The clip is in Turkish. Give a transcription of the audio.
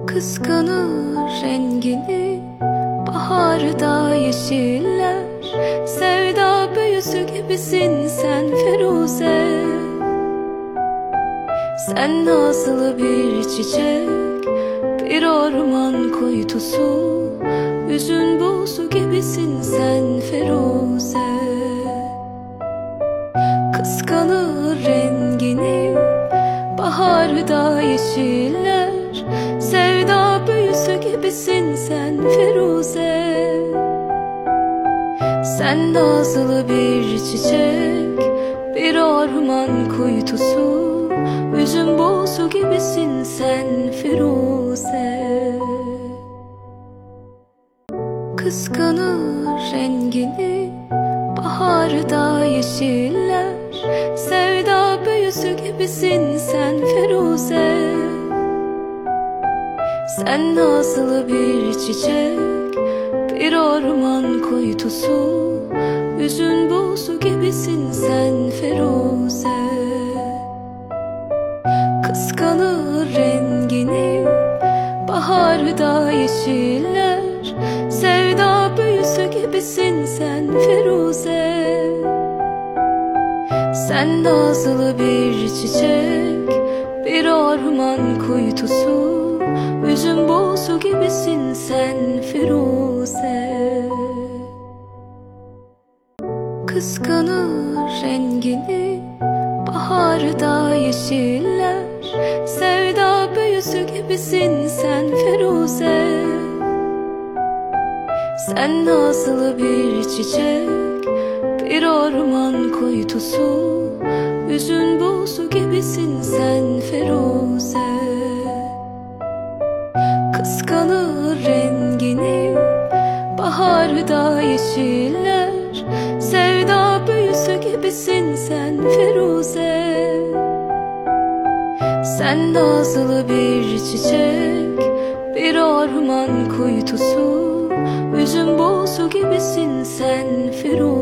Kıskanır rengini baharda yeşiller. Sevda büyüsü gibisin sen Firuze. Sen nazlı bir çiçek, bir orman kuytusu. Yüzün buzu gibisin sen Firuze. Kıskanır rengini baharda yeşiller. Sevda büyüsü gibisin sen Firuze. Sen nazlı bir çiçek, bir orman kuytusu. Yüzün buzu gibisin sen Firuze. Kıskanır rengini baharda yeşiller. Sevda büyüsü gibisin sen Firuze. Sen nazlı bir çiçek, bir orman kuytusu. Yüzün buzu gibisin sen Firuze. Kıskanır rengini baharda yeşiller. Sevda büyüsü gibisin sen Firuze. Sen nazlı bir çiçek, bir orman kuytusu. Yüzün buzu gibisin sen Firuze. Kıskanır rengini baharda yeşiller. Sevda büyüsü gibisin sen Firuze. Sen nazlı bir çiçek, bir orman kuytusu. Yüzün buzu gibisin sen Firuze. Kıskanır rengini baharda yeşiller. Sevda büyüsü gibisin sen Firuze. Sen nazlı bir çiçek, bir orman kuytusu. Yüzün buzu gibisin sen Firuze.